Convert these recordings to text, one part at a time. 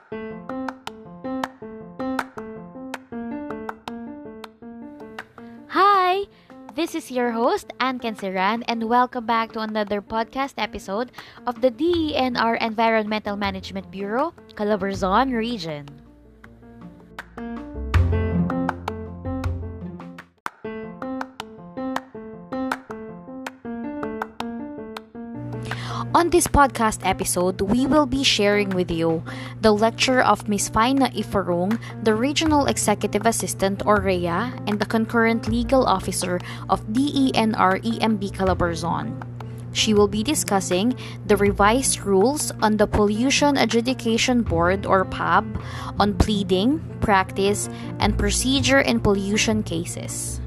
Hi! This is your host, Ann Canceran, and welcome back to another podcast episode of the DENR Environmental Management Bureau, Calabarzon Region. On this podcast episode, we will be sharing with you the lecture of Ms. Faina Ifarung, the Regional Executive Assistant or REA and the concurrent legal officer of DENR EMB Calabarzon. She will be discussing the revised rules on the Pollution Adjudication Board or PAB on pleading, practice, and procedure in pollution cases.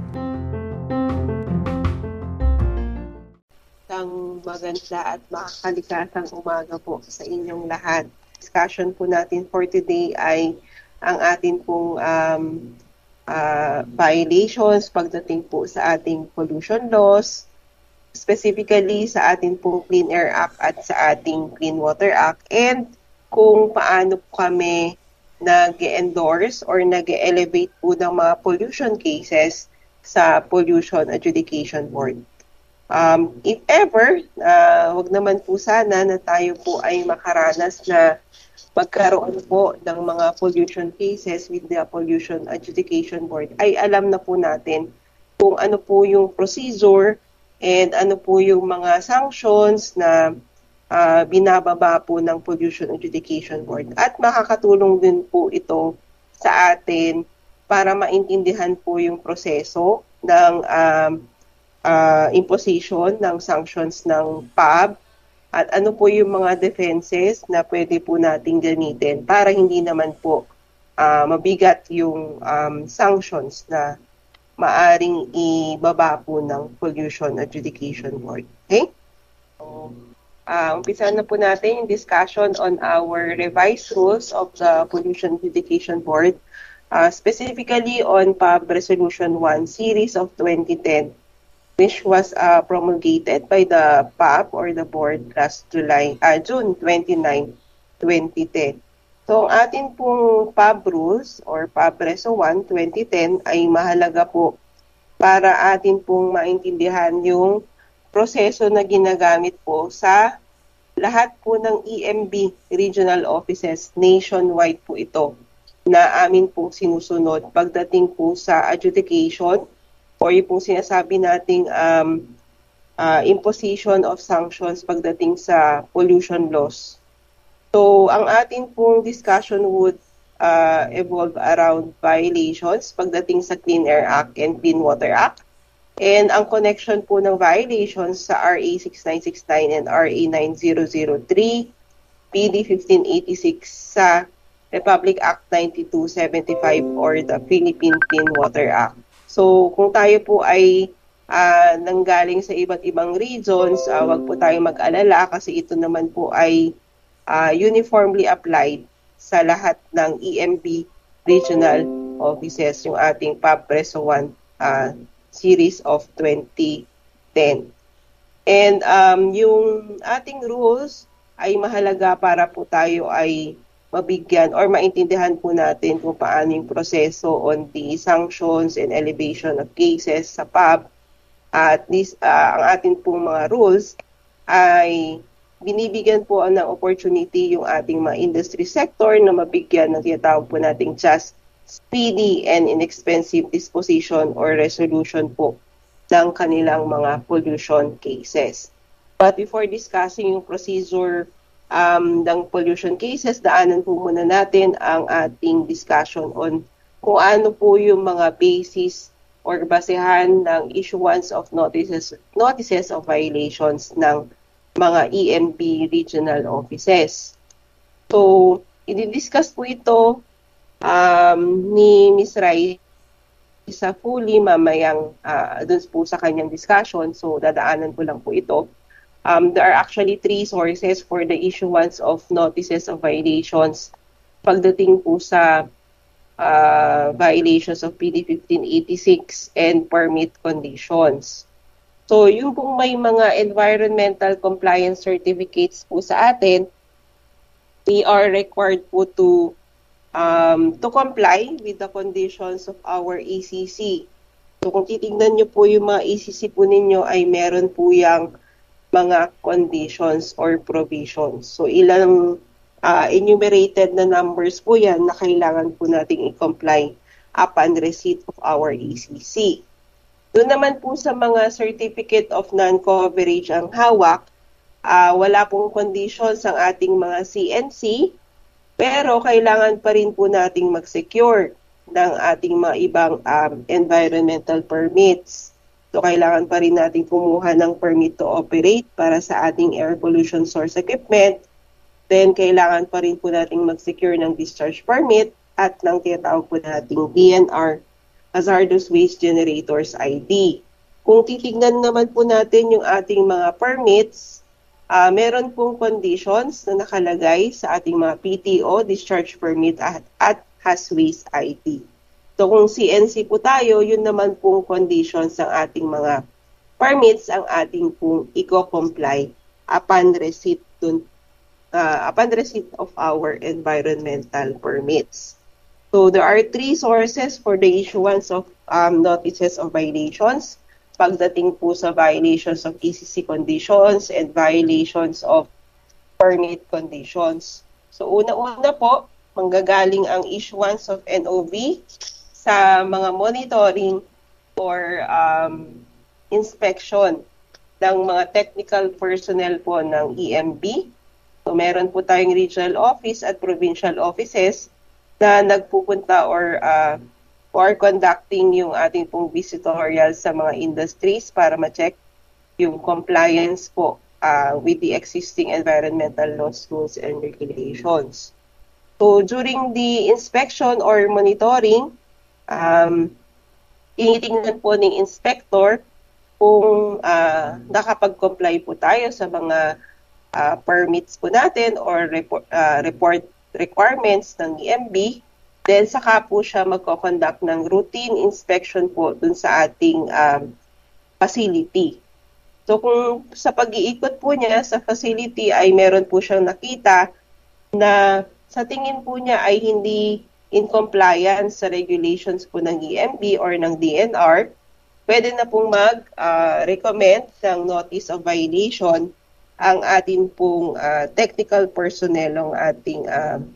Maganda at makakalikasang umaga po sa inyong lahat. Discussion po natin for today ay ang atin pong violations pagdating po sa ating pollution laws, specifically sa ating pong Clean Air Act at sa ating Clean Water Act, and kung paano po kami nag-endorse or nag-elevate po ng mga pollution cases sa Pollution Adjudication Board. If ever, wag naman po sana na tayo po ay makaranas na magkaroon po ng mga pollution cases with the Pollution Adjudication Board, ay alam na po natin kung ano po yung procedure and ano po yung mga sanctions na binababa po ng Pollution Adjudication Board. At makakatulong din po ito sa atin para maintindihan po yung proseso ng imposition ng sanctions ng PAB at ano po yung mga defenses na pwede po nating gamitin para hindi naman po mabigat yung sanctions na maaring ibaba po ng Pollution Adjudication Board. Okay? So, umpisa na po natin yung discussion on our revised rules of the Pollution Adjudication Board, specifically on PAB Resolution 1 Series of 2010, which was promulgated by the PAB or the board last June 29, 2010. So, ang atin pong PAB rules or PAB Reso 1 2010 ay mahalaga po para atin pong maintindihan yung proseso na ginagamit po sa lahat po ng EMB regional offices. Nationwide po ito na amin pong sinusunod pagdating po sa adjudication o yung pong sinasabi nating imposition of sanctions pagdating sa pollution laws. So, ang ating pong discussion would evolve around violations pagdating sa Clean Air Act and Clean Water Act. And ang connection po ng violations sa RA 6969 and RA 9003, PD 1586 sa Republic Act 9275 or the Philippine Clean Water Act. So, kung tayo po ay nanggaling sa iba't ibang regions, wag po tayong mag-alala kasi ito naman po ay uniformly applied sa lahat ng EMB regional offices, yung ating PAB Reso 1 series of 2010. And yung ating rules ay mahalaga para po tayo ay mabigyan or maintindihan po natin kung paano yung proseso on the sanctions and elevation of cases sa PAB. At ang atin pong mga rules ay binibigyan po ng opportunity yung ating mga industry sector na mabigyan ng tinatawag po nating just, speedy, and inexpensive disposition or resolution po ng kanilang mga pollution cases. But before discussing yung procedure ng pollution cases, daanan po muna natin ang ating discussion on kung ano po yung mga basis or basehan ng issuance of notices of violations ng mga EMB regional offices. So, i-discuss po ito ni Ms. Raisa fully mamayang dun po sa kanyang discussion. So, dadaanan ko lang po ito. There are actually 3 sources for the issuance of notices of violations pagdating po sa violations of PD 1586 and permit conditions. So, yung pong may mga environmental compliance certificates po sa atin, we are required po to comply with the conditions of our ACC. So kung titingnan nyo po yung mga ACC po ninyo ay meron po yung mga conditions or provisions. So ilang enumerated na numbers po yan na kailangan po nating i-comply upon receipt of our ACC. Doon naman po sa mga certificate of non-coverage ang hawak, wala pong conditions ang ating mga CNC, pero kailangan pa rin po nating mag-secure ng ating mga ibang environmental permits. So, kailangan pa rin natin kumuha ng permit to operate para sa ating air pollution source equipment. Then, kailangan pa rin po natin mag-secure ng discharge permit at ng tinatawag po nating DNR, Hazardous Waste Generators ID. Kung titignan naman po natin yung ating mga permits, meron pong conditions na nakalagay sa ating mga PTO, discharge permit at Haz Waste ID. So kung CNC po tayo, yun naman pong conditions ng ating mga permits ang ating pong i-comply upon receipt of our environmental permits. So there are 3 sources for the issuance of notices of violations. Pagdating po sa violations of ECC conditions and violations of permit conditions. So una-una po, manggagaling ang issuance of NOV sa mga monitoring or inspection ng mga technical personnel po ng EMB. So meron po tayong regional office at provincial offices na nagpupunta or conducting yung ating pong visitorial sa mga industries para ma-check yung compliance po with the existing environmental laws, rules, and regulations. So during the inspection or monitoring, tinitingnan po ng inspector kung nakapag-comply po tayo sa mga permits po natin or report requirements ng EMB. Then saka po siya magko-conduct ng routine inspection po dun sa ating facility. So kung sa pag-iikot po niya sa facility ay meron po siyang nakita na sa tingin po niya ay hindi in compliance sa regulations po ng EMB or ng DNR, pwede na pong mag-recommend ng notice of violation ang ating pong technical personnel ng ating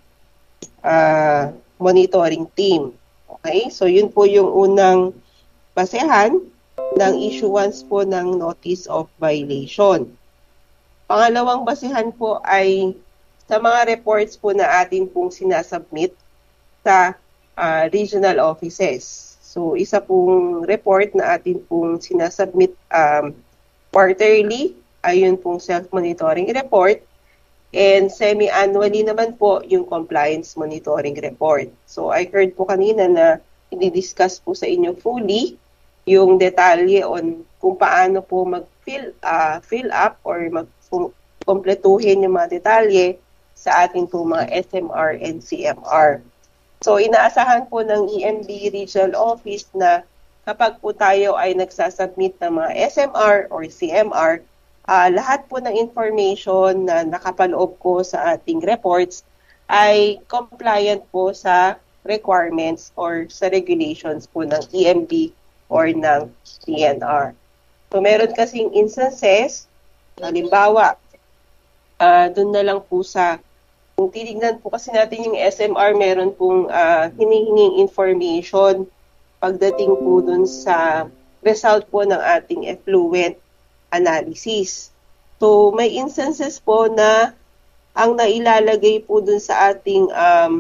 monitoring team. Okay? So yun po yung unang basehan ng issuance po ng notice of violation. Pangalawang basehan po ay sa mga reports po na atin pong sinasubmit sa regional offices. So, isa pong report na atin pong sinasubmit quarterly, ayun pong self-monitoring report. And semi-annually naman po yung compliance monitoring report. So, I heard po kanina na i-discuss po sa inyo fully yung detalye on kung paano po mag-fill up or mag-kompletuhin yung mga detalye sa ating po mga SMR and CMR. So, inaasahan po ng EMB Regional Office na kapag po tayo ay nagsasubmit ng mga SMR or CMR, lahat po ng information na nakapaloob ko sa ating reports ay compliant po sa requirements or sa regulations po ng EMB or ng DNR. So, meron kasing instances, halimbawa, doon na lang po sa kung titignan po kasi natin yung SMR, meron pong hinihinging information pagdating po dun sa result po ng ating effluent analysis. So, may instances po na ang nailalagay po dun sa ating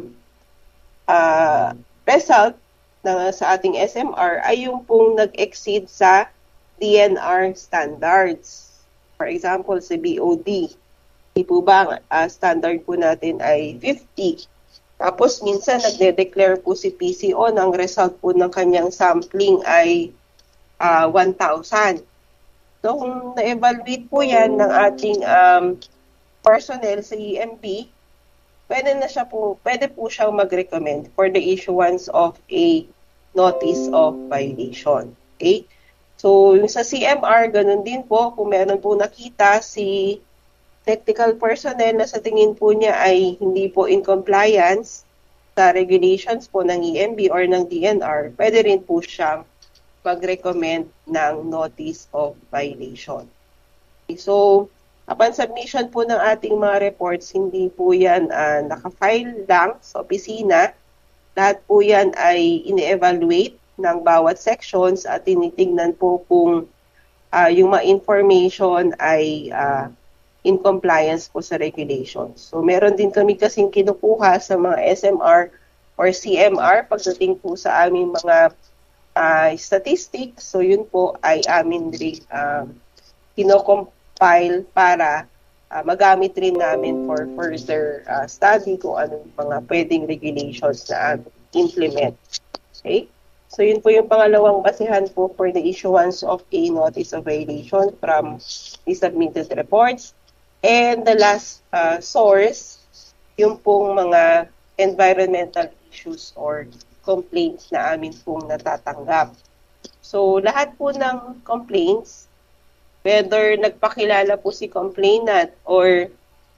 result sa ating SMR ay yung pong nag-exceed sa DNR standards. For example, sa BOD. Po ba, standard po natin ay 50. Tapos minsan nagde-declare po si PCO ng result po ng kanyang sampling ay 1,000. So kung na-evaluate po yan ng ating personnel sa EMB, pwede po siyang mag-recommend for the issuance of a notice of violation. Okay? So yung sa CMR, ganun din po, kung meron po nakita si technical personnel na sa tingin po niya ay hindi po in compliance sa regulations po ng EMB or ng DNR, pwede rin po siyang mag-recommend ng notice of violation. So, upon submission po ng ating mga reports, hindi po yan naka-file lang sa opisina. Lahat po yan ay ini-evaluate ng bawat sections at tinitingnan po kung yung mga information ay in compliance po sa regulations. So, meron din kami kasing kinukuha sa mga SMR or CMR pagdating po sa aming mga statistics. So, yun po ay amin rin kinocompile para magamit rin namin for further study kung anong mga pwedeng regulations na implement. Okay? So, yun po yung pangalawang basehan po for the issuance of a notice of violation from the submitted reports. And the last source, yung pong mga environmental issues or complaints na amin pong natatanggap. So, lahat po ng complaints, whether nagpakilala po si complainant or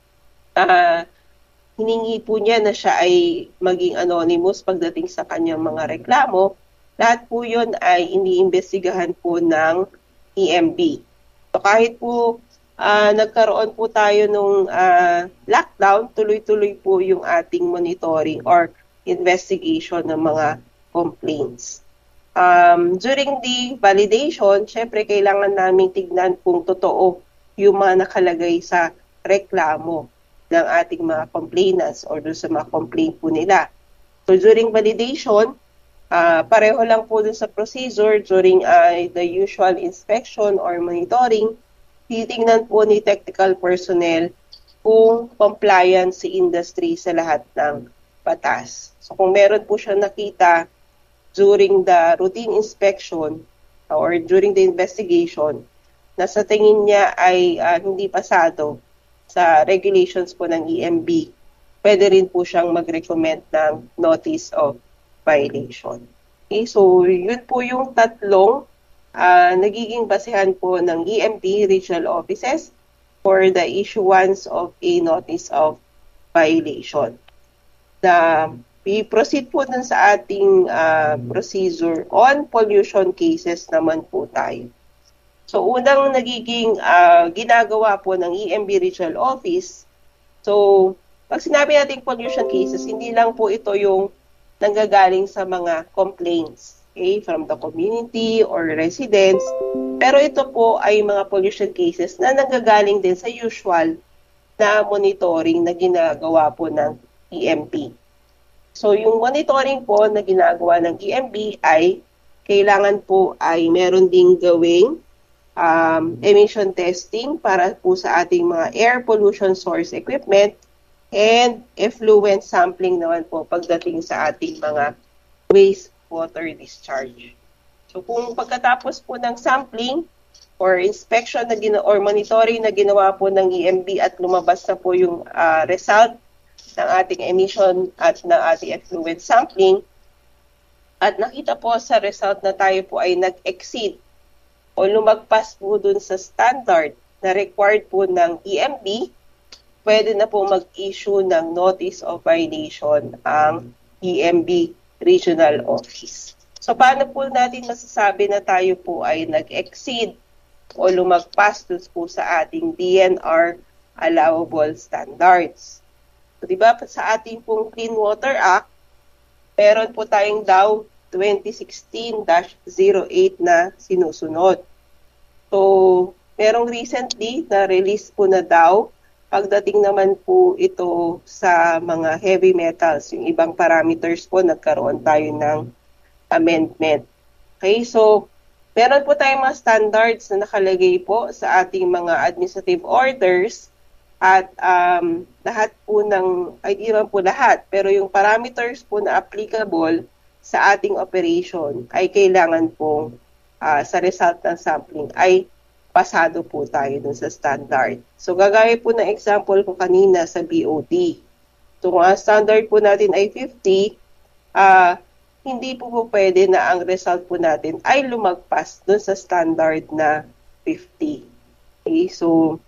hiningi po niya na siya ay maging anonymous pagdating sa kanyang mga reklamo, lahat po yun ay iniimbestigahan po ng EMB. So kahit po nagkaroon po tayo nung lockdown, tuloy-tuloy po yung ating monitoring or investigation ng mga complaints. During the validation, syempre kailangan namin tignan kung totoo yung mga nakalagay sa reklamo ng ating mga complainants or doon sa mga complaint po nila. So during validation, pareho lang po dun sa procedure during the usual inspection or monitoring, titingnan po ni technical personnel kung compliant si industry sa lahat ng batas. So kung meron po siya nakita during the routine inspection or during the investigation na sa tingin niya ay hindi pasado sa regulations po ng EMB, pwede rin po siyang mag-recommend ng notice of violation. Okay, so yun po yung tatlong nagiging basehan po ng EMB regional offices for the issuance of a notice of violation. We proceed po dun sa ating procedure on pollution cases naman po tayo. So unang nagiging ginagawa po ng EMB regional office, so pag sinabi natin pollution cases, hindi lang po ito yung nanggagaling sa mga complaints, okay, from the community or residents. Pero ito po ay mga pollution cases na nanggagaling din sa usual na monitoring na ginagawa po ng EMB. So yung monitoring po na ginagawa ng EMB ay kailangan po ay meron ding gawing emission testing para po sa ating mga air pollution source equipment and effluent sampling naman po pagdating sa ating mga wastewater discharge. So kung pagkatapos po ng sampling or inspection na or monitoring na ginawa po ng EMB at lumabas na po yung result ng ating emission at ng ating effluent sampling at nakita po sa result na tayo po ay nag-exceed o lumagpas po dun sa standard na required po ng EMB, pwede na po mag-issue ng notice of violation ang EMB Regional Office. So, paano po natin masasabi na tayo po ay nag-exceed o lumagpas po sa ating DNR allowable standards? So, diba, sa ating pong Clean Water Act, meron po tayong DAW 2016-08 na sinusunod. So, merong recently na release po na DAW. Pagdating naman po ito sa mga heavy metals, yung ibang parameters po, nagkaroon tayo ng amendment. Okay, so meron po tayong mga standards na nakalagay po sa ating mga administrative orders at lahat po ng, ay di naman po lahat, pero yung parameters po na applicable sa ating operation ay kailangan po sa result ng sampling ay pasado po tayo dun sa standard. So, gagaya po ng example ko kanina sa BOD. So, kung ang standard po natin ay 50, hindi po pwede na ang result po natin ay lumagpas dun sa standard na 50. Okay, so,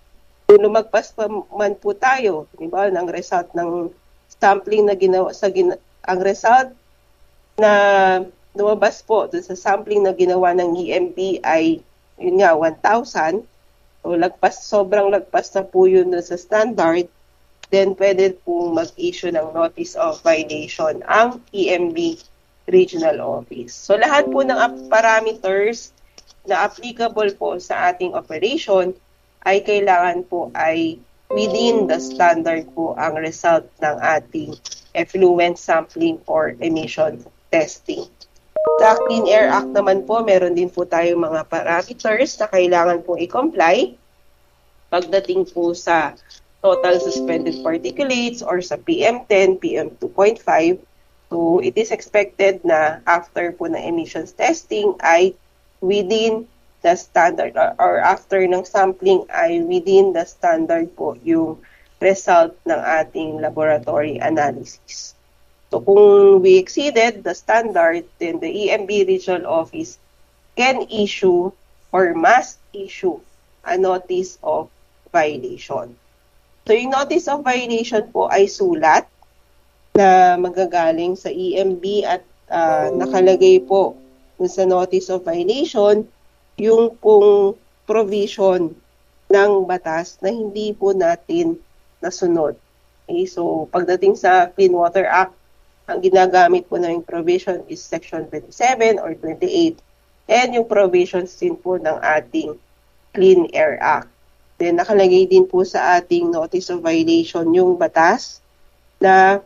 Kung lumagpas pa man po tayo, di ba, ng result ng sampling na ginawa ang result na lumabas po dun sa sampling na ginawa ng EMB ay yun nga 1,000. So sobrang lagpas na po yun dun sa standard, then pwede po mag-issue ng notice of violation ang EMB Regional Office. So lahat po ng parameters na applicable po sa ating operation ay kailangan po ay within the standard po ang result ng ating effluent sampling or emission testing. Sa Clean Air Act naman po, meron din po tayong mga parameters na kailangan po i-comply pagdating po sa total suspended particulates or sa PM10, PM2.5. So, it is expected na after po na emissions testing ay within the standard or after ng sampling ay within the standard po yung result ng ating laboratory analysis. So, kung we exceeded the standard, then the EMB Regional Office can issue or must issue a notice of violation. So, yung notice of violation po ay sulat na magagaling sa EMB at nakalagay po sa notice of violation yung pong provision ng batas na hindi po natin nasunod. Okay, so, pagdating sa Clean Water Act, ang ginagamit po na yung provision is Section 27 or 28 and yung provisions din po ng ating Clean Air Act. Then, nakalagay din po sa ating notice of violation yung batas na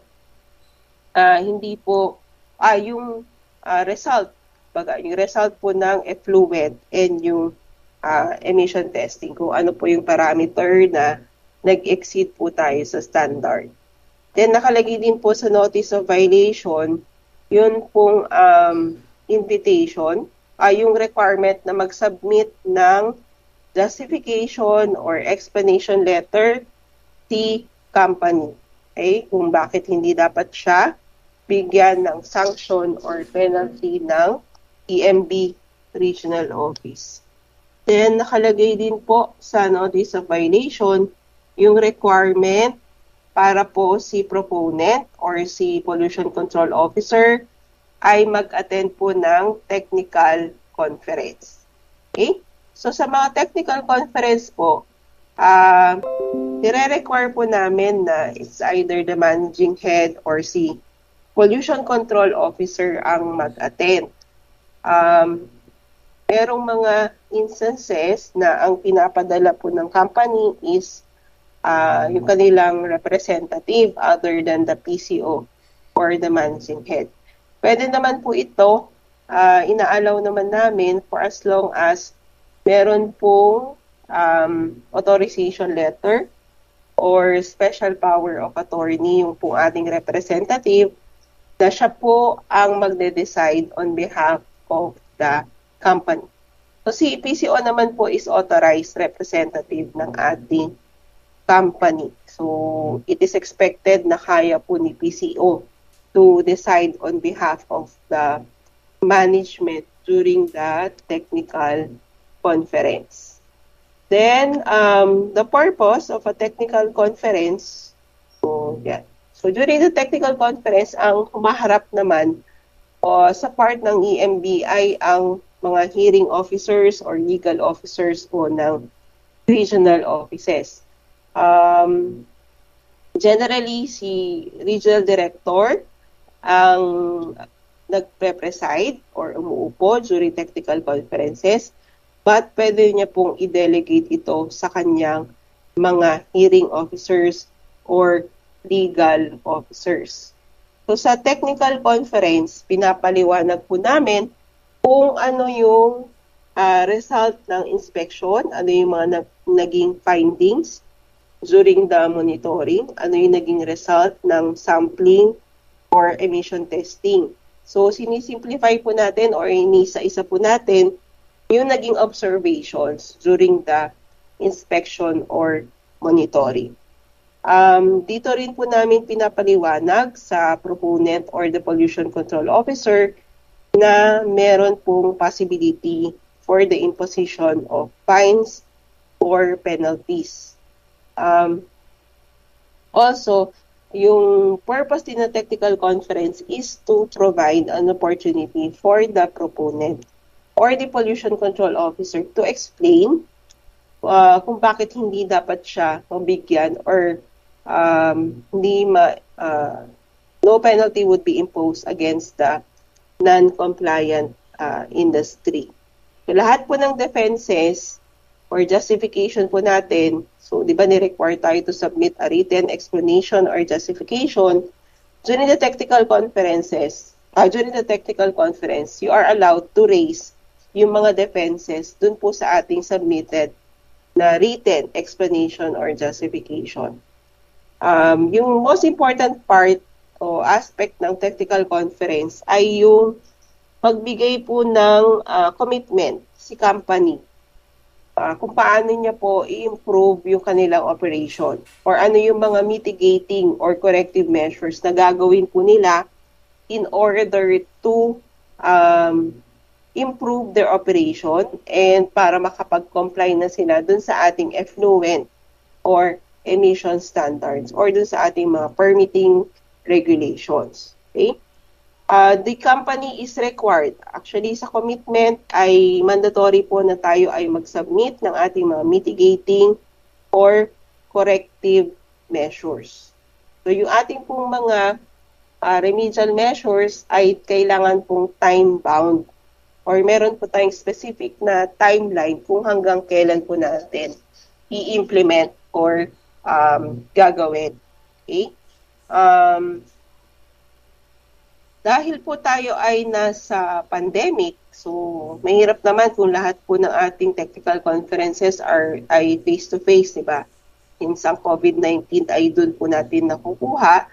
hindi po, yung result, yung result po ng effluent and yung emission testing, kung ano po yung parameter na nag-exceed po tayo sa standard. Then, nakalagay din po sa notice of violation, yun pong invitation, yung requirement na mag-submit ng justification or explanation letter si company. Okay? Kung bakit hindi dapat siya bigyan ng sanction or penalty ng EMB Regional Office. Then, nakalagay din po sa notice of violation yung requirement para po si proponent or si pollution control officer ay mag-attend po ng technical conference. Okay? So, sa mga technical conference po, nire-require po namin na it's either the managing head or si pollution control officer ang mag-attend. Merong mga instances na ang pinapadala po ng company is yung kanilang representative other than the PCO or the managing head. Pwede naman po ito, ina-allow naman namin for as long as meron pong authorization letter or special power of attorney yung pong ating representative na siya po ang magde-decide on behalf of the company. So si PCO naman po is authorized representative ng ating company. So it is expected na kaya po ni PCO to decide on behalf of the management during the technical conference. Then, the purpose of a technical conference, so during the technical conference, ang humaharap naman sa part ng EMB ay ang mga hearing officers or legal officers po ng regional offices. Generally, si regional director ang nagpe-preside or umuupo during technical conferences, but pwede niya pong i-delegate ito sa kanyang mga hearing officers or legal officers. So sa technical conference, pinapaliwanag po namin kung ano yung result ng inspection, ano yung mga naging findings during the monitoring, ano yung naging result ng sampling or emission testing. So sinisimplify po natin or inisa-isa po natin yung naging observations during the inspection or monitoring. Dito rin po namin pinapaliwanag sa proponent or the pollution control officer na meron pong possibility for the imposition of fines or penalties. Also, yung purpose din ng technical conference is to provide an opportunity for the proponent or the pollution control officer to explain kung bakit hindi dapat siya mabigyan or hindi no penalty would be imposed against the non-compliant industry. So, lahat po ng defenses or justification po natin, so di ba ni-require tayo to submit a written explanation or justification during the technical conferences, during the technical conference, you are allowed to raise yung mga defenses dun po sa ating submitted na written explanation or justification. Yung most important part o aspect ng technical conference ay yung magbigay po ng commitment si company kung paano niya po i-improve yung kanilang operation or ano yung mga mitigating or corrective measures na gagawin po nila in order to improve their operation and para makapag-comply na sila dun sa ating effluent or emission standards or dun sa ating mga permitting regulations. Okay? The company is required. Actually, sa commitment ay mandatory po na tayo ay mag-submit ng ating mga mitigating or corrective measures. So, yung ating pong mga remedial measures ay kailangan pong time-bound or meron po tayong specific na timeline kung hanggang kailan po natin i-implement or gagawin. Okay? Dahil po tayo ay nasa pandemic, so mahirap naman kung lahat po ng ating technical conferences ay face-to-face, diba? Since ang COVID-19 ay doon po natin nakukuha.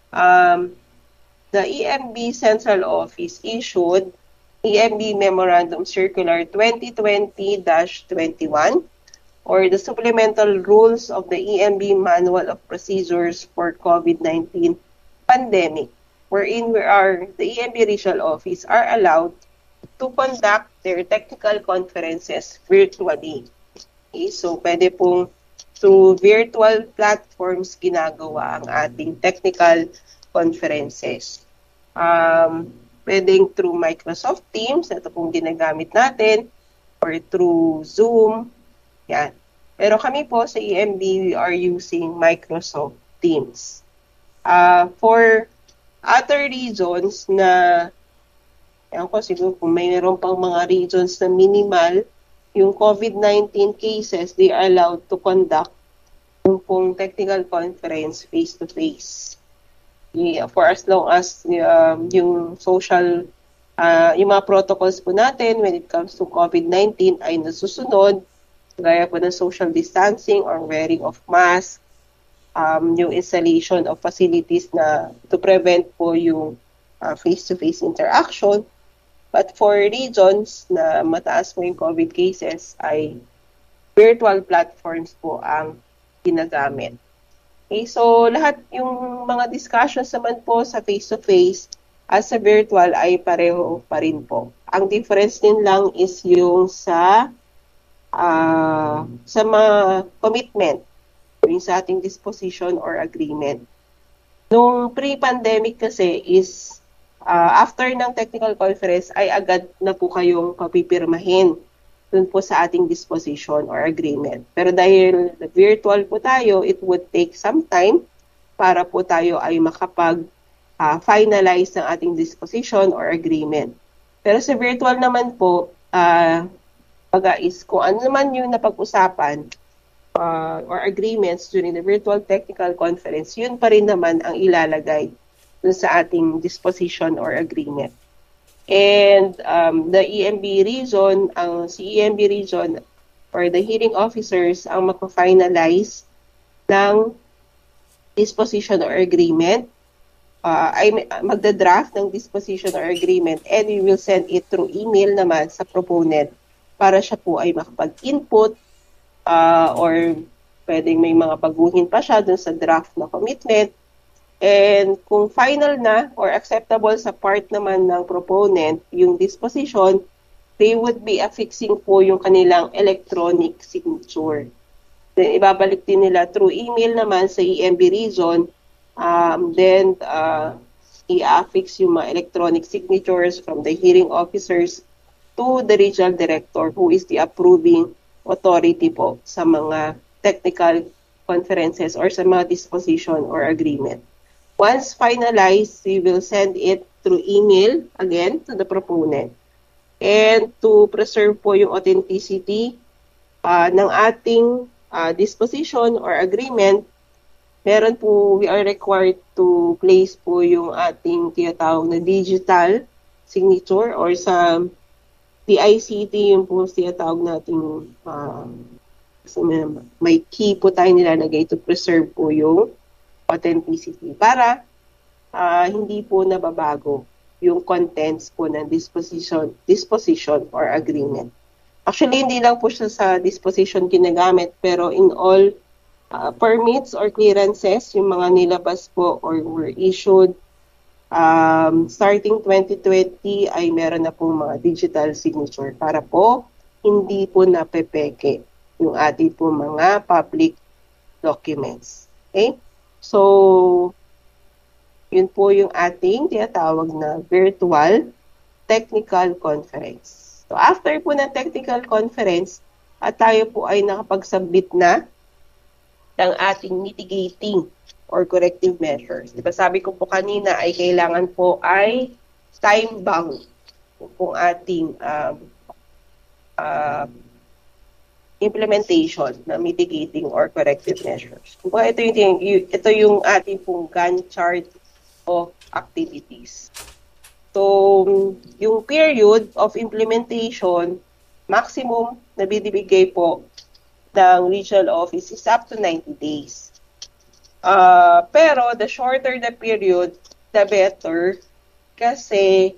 The EMB Central Office issued EMB Memorandum Circular 2020-21 or the Supplemental Rules of the EMB Manual of Procedures for COVID-19 Pandemic, wherein the EMB Regional Office are allowed to conduct their technical conferences virtually. Okay, so pwede pong through virtual platforms ginagawa ang ating technical conferences. Pwedeng through Microsoft Teams, ito pong ginagamit natin, or through Zoom. Yan. Pero kami po sa EMB, we are using Microsoft Teams. For other regions na, ewan ko siguro kung mayroon pang mga regions na minimal, yung COVID-19 cases, they are allowed to conduct yung pong technical conference face-to-face. For as long as yung social, yung mga protocols po natin when it comes to COVID-19 ay nasusunod, gaya po ng social distancing or wearing of mask, yung installation of facilities na to prevent po yung face-to-face interaction. But for regions na mataas po yung COVID cases ay virtual platforms po ang ginagamit. Okay, so lahat yung mga discussions naman po sa face-to-face at sa virtual ay pareho pa rin po. Ang difference din lang is yung sa mga commitment yung sa ating disposition or agreement. Nung pre-pandemic kasi is after ng technical conference ay agad na po kayong papipirmahin dun po sa ating disposition or agreement. Pero dahil virtual po tayo, it would take some time para po tayo ay makapag-finalize ng ating disposition or agreement. Pero sa virtual naman po, is kung ano naman yung napag-usapan or agreements during the virtual technical conference, yun pa rin naman ang ilalagay dun sa ating disposition or agreement. And the EMB region, si EMB region or the hearing officers ang magpa-finalize ng disposition or agreement, ay magda-draft ng disposition or agreement and we will send it through email naman sa proponent para siya po ay makapag-input or pwedeng may mga baguhin pa siya dun sa draft na commitment. And kung final na or acceptable sa part naman ng proponent yung disposition, they would be affixing po yung kanilang electronic signature Then ibabalik din nila through email naman sa EMB region. Then i-affix yung mga electronic signatures from the hearing officers to the regional director who is the approving authority po sa mga technical conferences or sa mga disposition or agreement. Once finalized, we will send it through email again to the proponent. And to preserve po yung authenticity ng ating disposition or agreement, we are required to place po yung ating tinatawag na digital signature or sa DICT, yung po tinatawag nating may key po tayo nilalagay to preserve po yung authenticity para hindi po nababago yung contents po ng disposition or agreement. Actually, hindi lang po siya sa disposition ginagamit, pero in all permits or clearances, yung mga nilabas po or were issued starting 2020 ay meron na pong mga digital signature para po hindi po napepeke yung ating po mga public documents. Okay? So, yun po yung ating tinatawag na virtual technical conference. So, after po ng technical conference, at tayo po ay nakapag-submit na ng ating mitigating or corrective measures. Diba sabi ko po kanina ay kailangan po ay time-bound po ating implementation na mitigating or corrective measures. Diba, ito yung ating pong Gantt chart of activities. So, yung period of implementation, maximum na binibigay po ng regional office is up to 90 days. Pero the shorter the period, the better kasi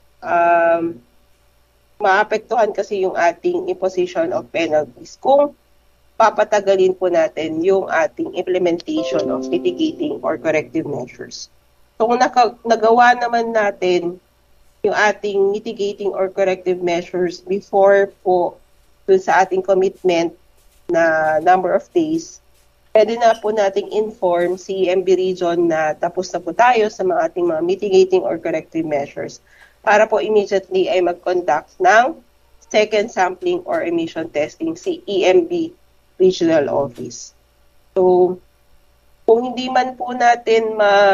maapektuhan kasi yung ating imposition of penalties kung papatagalin po natin yung ating implementation of mitigating or corrective measures. So kung nagawa naman natin yung ating mitigating or corrective measures before po dun sa ating commitment na number of days, pwede na po nating inform si EMB region na tapos na po tayo sa mga ating mga mitigating or corrective measures para po immediately ay mag-conduct ng second sampling or emission testing si EMB Regional Office. So, kung hindi man po natin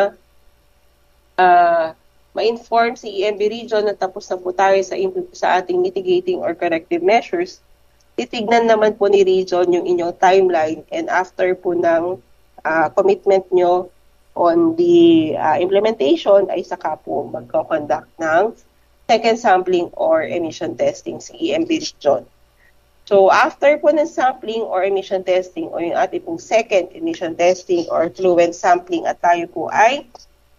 ma-inform si EMB region na tapos na po tayo sa ating mitigating or corrective measures, titignan naman po ni region yung inyong timeline and after po ng commitment nyo on the implementation ay saka po magko-conduct ng second sampling or emission testing si EMB region. So after po ng sampling or emission testing o yung ating pong second emission testing or fluent sampling at tayo po ay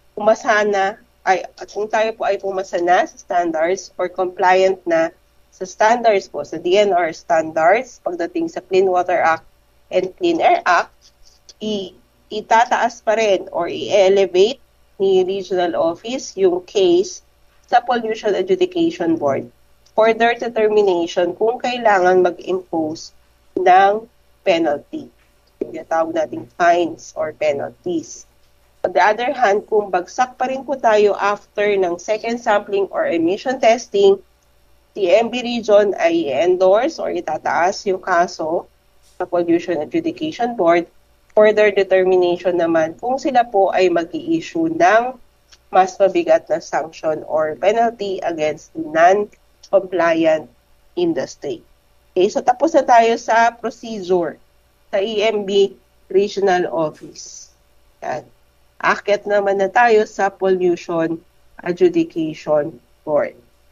kung tayo po ay pumasa na sa standards or compliant na sa standards po, sa DNR standards, pagdating sa Clean Water Act and Clean Air Act, itataas pa rin or i-elevate ni Regional Office yung case sa Pollution Adjudication Board for their determination kung kailangan mag-impose ng penalty. Yung tawag nating fines or penalties. On the other hand, kung bagsak pa rin po tayo after ng second sampling or emission testing, si EMB region ay i-endorse or itataas yung kaso sa Pollution Adjudication Board for their determination naman kung sila po ay mag-i-issue ng mas mabigat na sanction or penalty against non-compliant industry. Okay, so tapos na tayo sa procedure sa EMB Regional Office. Yan. Akit naman na tayo sa Pollution Adjudication Board.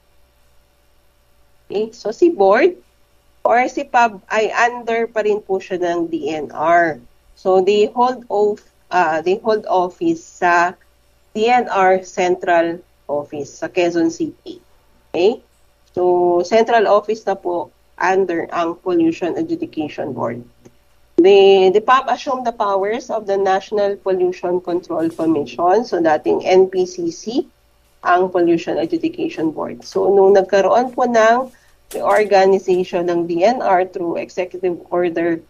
Okay, so si board or si PUB ay under pa rin po siya ng DNR. So they hold office sa DNR Central Office sa Quezon City. Okay? So central office na po under ang Pollution Adjudication Board. The PUB assumed the powers of the National Pollution Control Commission, so dating NPCC, ang Pollution Adjudication Board. So, nung nagkaroon po ng reorganization ng DNR through Executive Order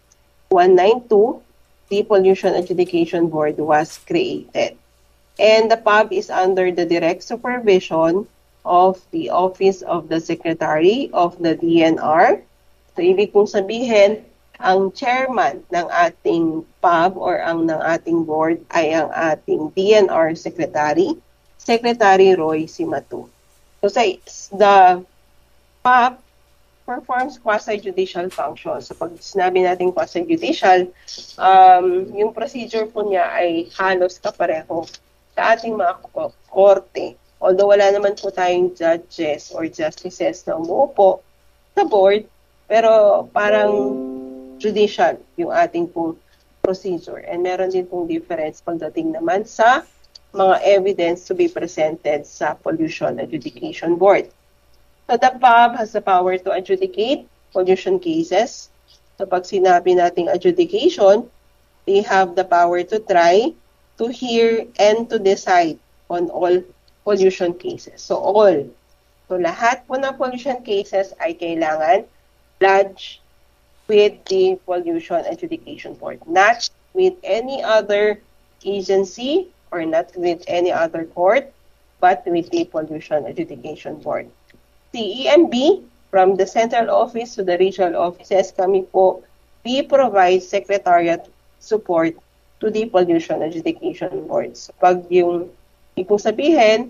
192, the Pollution Adjudication Board was created. And the PUB is under the direct supervision of the Office of the Secretary of the DNR. So, ibig pong sabihin, ang chairman ng ating PUB or ng ating board ay ang ating DNR Secretary, Secretary Roy Cimatu. So, the PUB performs quasi-judicial functions. So, pag sinabi natin quasi-judicial, yung procedure po niya ay halos kapareho sa ating mga korte. Although wala naman po tayong judges or justices na umuupo sa board, pero parang judicial yung ating pong procedure. And meron din pong difference pagdating naman sa mga evidence to be presented sa Pollution Adjudication Board. So the PUB has the power to adjudicate pollution cases. So pag sinabi nating adjudication, they have the power to try, to hear, and to decide on all pollution cases. So all. So lahat po ng pollution cases ay kailangan lodge with the Pollution Adjudication Board, not with any other agency or not with any other court, but with the Pollution Adjudication Board. The EMB, from the central office to the regional offices, kami po, we provide secretariat support to the Pollution Adjudication Board. So, pag yung ibig sabihin,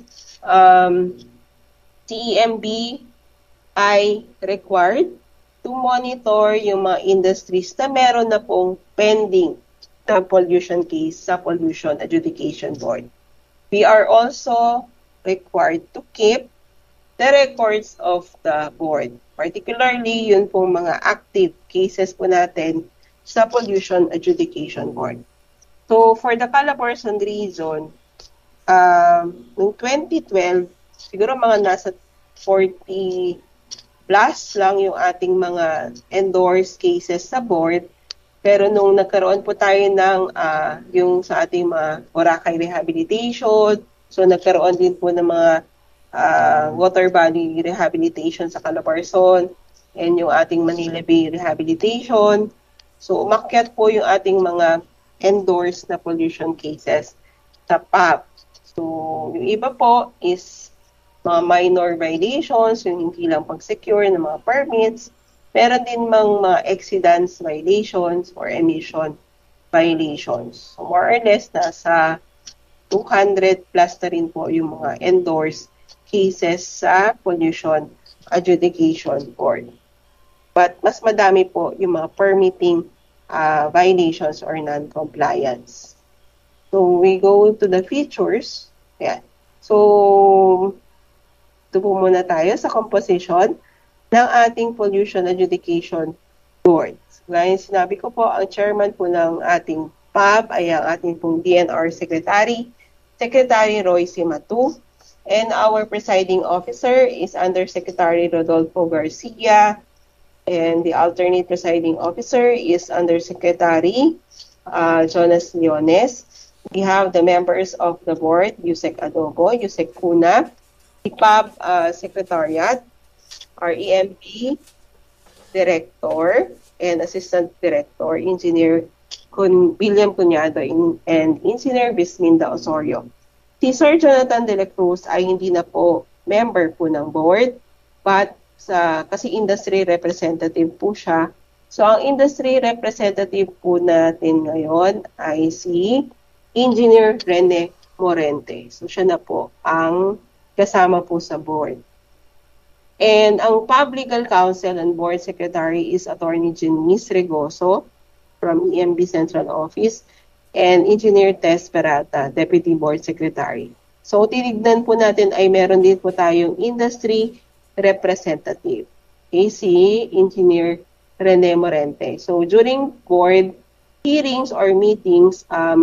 CEMB ay required to monitor yung mga industries na meron na pong pending na pollution case sa Pollution Adjudication Board. We are also required to keep the records of the board. Particularly, yun pong mga active cases po natin sa Pollution Adjudication Board. So, for the Calabarzon region, noong 2012, siguro mga nasa 40 plus lang yung ating mga endorsed cases sa board. Pero nung nagkaroon po tayo ng yung sa ating mga Boracay rehabilitation, so nagkaroon din po ng mga water body rehabilitation sa Calabarzon and yung ating Manila Bay rehabilitation. So umakyat po yung ating mga endorsed na pollution cases sa PUB. So yung iba po is mga minor violations, yung hindi lang pag-secure ng mga permits. Meron din mga exceedance violations or emission violations. So more or less, nasa 200 plus na rin po yung mga endorsed cases sa Pollution Adjudication Board. But mas madami po yung mga permitting violations or non-compliance. So we go to the features. Ayan. So, ito po muna tayo sa composition ng ating Pollution Adjudication Board. Gaya sinabi ko po, ang chairman po ng ating PUB ay ang ating pong DNR Secretary, Secretary Roy Cimatu, and our presiding officer is Undersecretary Rodolfo Garcia, and the alternate presiding officer is Undersecretary Jonas Leones. We have the members of the board, Yusek Adobo, Yusek Cuna, the PUB Secretariat, our EMP Director and Assistant Director, Engineer William Cuñado and Engineer Bisminda Osorio. Si Sir Jonathan De La Cruz ay hindi na po member po ng board, but kasi industry representative po siya. So ang industry representative po natin ngayon ay si Engineer Rene Morente. So siya na po ang kasama po sa board. And ang PUB Legal Counsel and Board Secretary is Attorney Janice Regoso from EMB Central Office and Engineer Tess Perata, Deputy Board Secretary. So tinignan po natin ay meron din po tayong industry representative, AC Engineer Rene Morente. So during board hearings or meetings,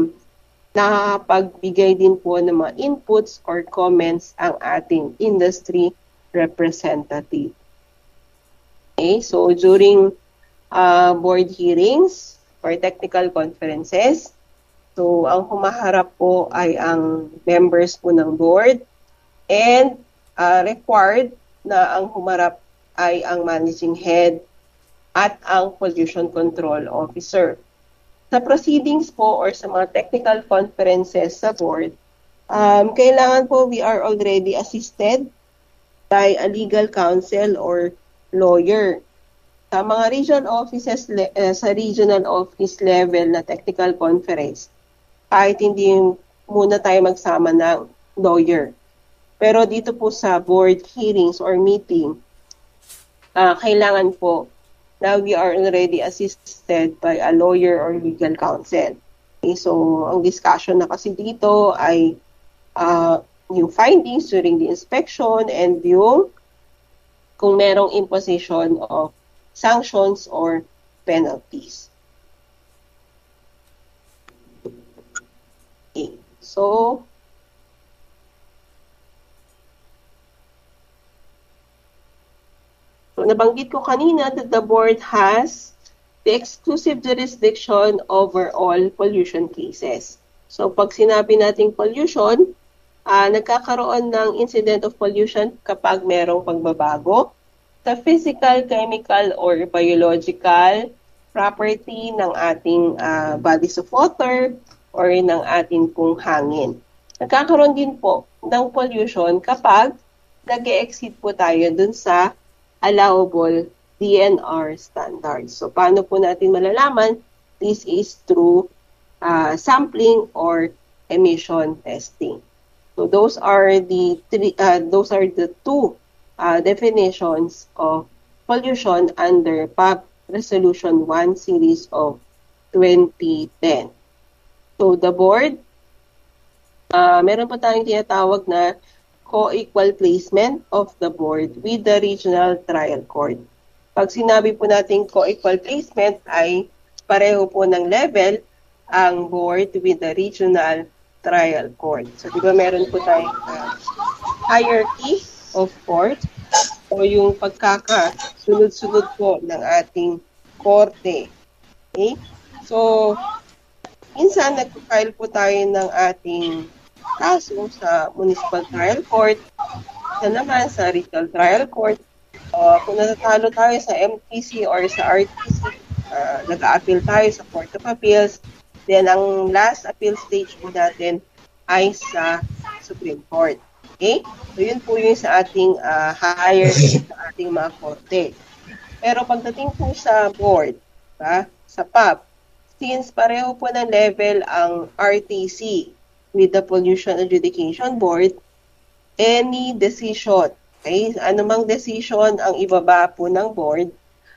nakapagbigay din po ng mga inputs or comments ang ating industry representative. Okay, so during board hearings or technical conferences, so ang humaharap po ay ang members po ng board and required na ang humarap ay ang managing head at ang Pollution Control Officer. Sa proceedings po or sa mga technical conferences sa board, kailangan po we are already assisted by a legal counsel or lawyer. Sa mga sa regional office level na technical conference, kahit hindi muna tayo magsama ng lawyer. Pero dito po sa board hearings or meeting, kailangan po na we are already assisted by a lawyer or legal counsel. Okay, so ang discussion na kasi dito ay yung findings during the inspection and yung kung merong imposition of sanctions or penalties. Okay, so nabanggit ko kanina that the board has the exclusive jurisdiction over all pollution cases. So pag sinabi nating pollution, nagkakaroon ng incident of pollution kapag merong pagbabago sa physical, chemical, or biological property ng ating bodies of water or ng ating pong hangin. Nagkakaroon din po ng pollution kapag nag-e-exceed po tayo dun sa allowable DNR standards. So paano po natin malalaman? This is through sampling or emission testing. So those are the two definitions of pollution under PAP Resolution 1 Series of 2010. So the board, meron po tayong tinatawag na co-equal placement of the board with the regional trial court. Pag sinabi po natin co-equal placement ay pareho po ng level ang board with the regional trial court. So, di ba meron po tayong hierarchy of court o yung pagkakasunod-sunod po ng ating korte. Okay? So, minsan nag-file po tayo ng ating kaso sa municipal trial court, isa naman sa regional trial court. Kung natatalo tayo sa MTC or sa RTC, nag-a-appeal tayo sa Court of Appeals. Then, ang last appeal stage po natin ay sa Supreme Court. Okay? So, yun po yung sa ating hierarchy sa ating mga korte. Pero pagdating po sa board, sa PAP, since pareho po ng level ang RTC with the Pollution Adjudication Board, any decision, okay, anumang decision ang ibaba po ng board,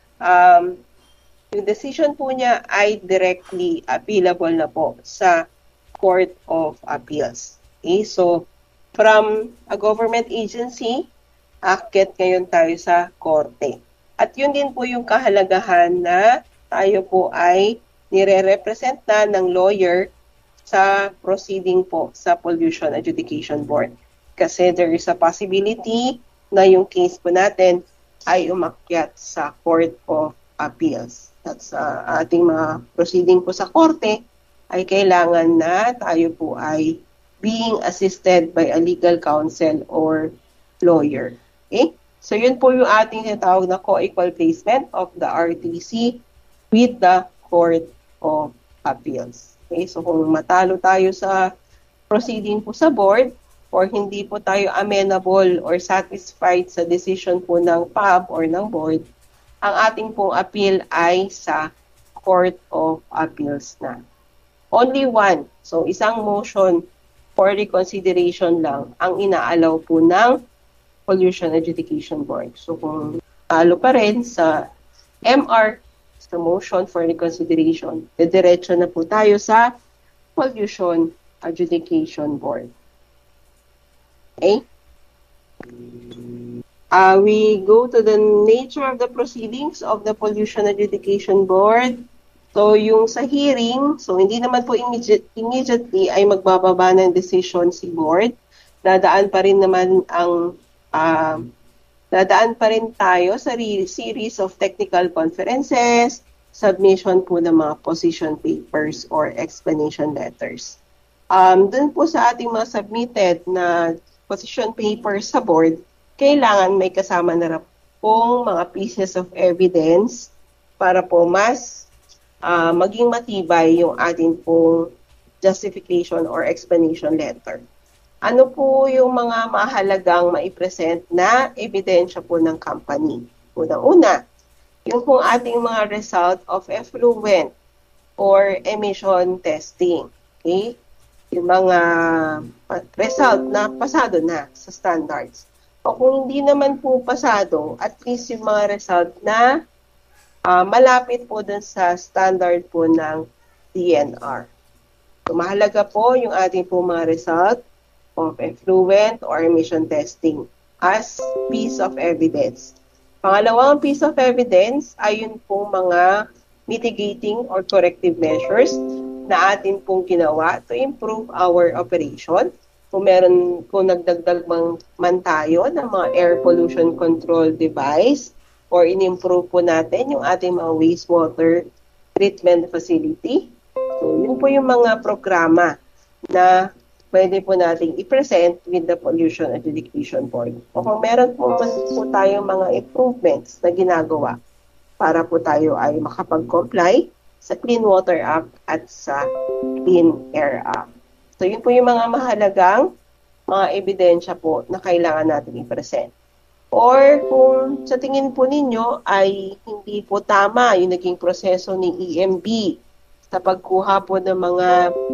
yung decision po niya ay directly appealable na po sa Court of Appeals. Okay, so from a government agency, aakyat ngayon tayo sa korte. At yun din po yung kahalagahan na tayo po ay nire-represent na ng lawyer sa proceeding po sa Pollution Adjudication Board. Kasi there is a possibility na yung case po natin ay umakyat sa Court of Appeals. At sa ating mga proceeding po sa korte, ay kailangan na tayo po ay being assisted by a legal counsel or lawyer. Okay? So yun po yung ating tinatawag na co-equal placement of the RTC with the Court of Appeals. Okay? So kung matalo tayo sa proceeding po sa board or hindi po tayo amenable or satisfied sa decision po ng PAB or ng board, ang ating pong appeal ay sa Court of Appeals na. Only one. So, isang motion for reconsideration lang ang inaalaw po ng Pollution Adjudication Board. So, kung talo pa rin sa MR, sa motion for reconsideration, diretso na po tayo sa Pollution Adjudication Board. Okay? We go to the nature of the proceedings of the Pollution Adjudication Board. So, yung sa hearing, so hindi naman po immediately ay magbababa ng decision si board. Dadaan pa rin tayo sa series of technical conferences, submission po ng mga position papers or explanation letters. Dun po sa ating mga submitted na position papers sa board, kailangan may kasama na pong mga pieces of evidence para po mas maging matibay yung ating pong justification or explanation letter. Ano po yung mga mahalagang maipresent na ebidensya po ng company? Unang-una, yung pong ating mga result of effluent or emission testing. Okay? Yung mga result na pasado na sa standards. O kung hindi naman po pasado, at least yung mga result na malapit po dun sa standard po ng DNR. So, mahalaga po yung ating po mga result of effluent or emission testing as piece of evidence. Pangalawang piece of evidence ay yun po mga mitigating or corrective measures na atin pong ginawa to improve our operation. Kung nagdagdag man tayo ng mga air pollution control device or in-improve po natin yung ating mga wastewater treatment facility. So, yun po yung mga programa na pwede po nating i-present with the Pollution Adjudication Board. O kung meron po tayong mga improvements na ginagawa para po tayo ay makapag-comply sa Clean Water Act at sa Clean Air Act. So, yun po yung mga mahalagang mga ebidensya po na kailangan natin i-present. Or kung sa tingin po ninyo ay hindi po tama yung naging proseso ni EMB sa pagkuha po ng mga